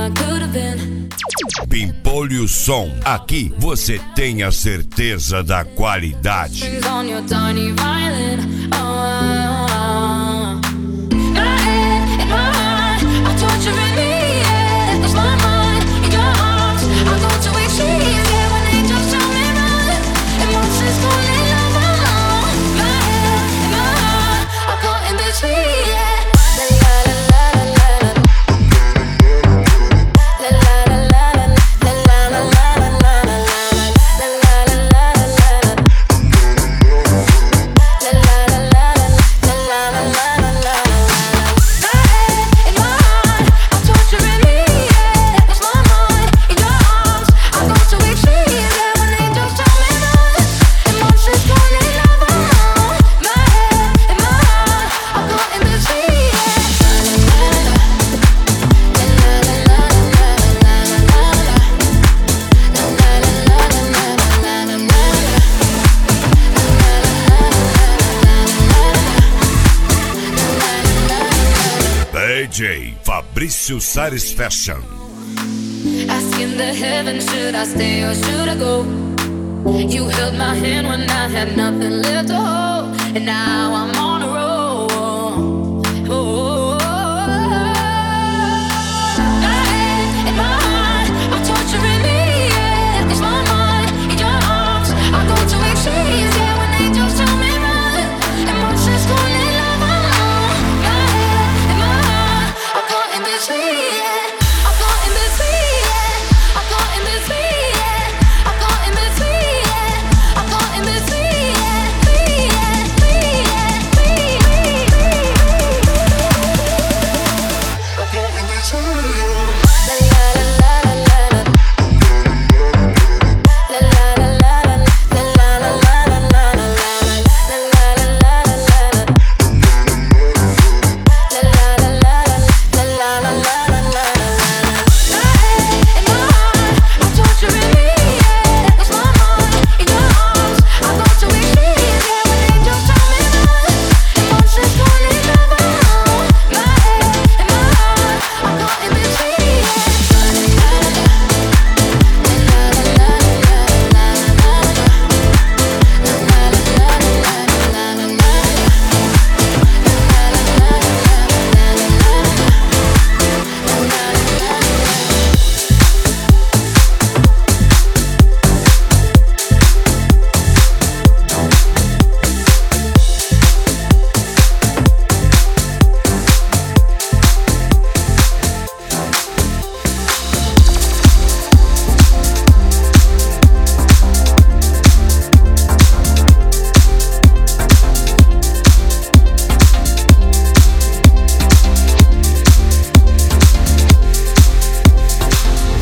Pimpolho Som, aqui você tem a certeza da qualidade. DJ Fabrício Satisfaction. Asking the heavens, should I stay or should I go? You held my hand when I had nothing left to hold, and now I'm all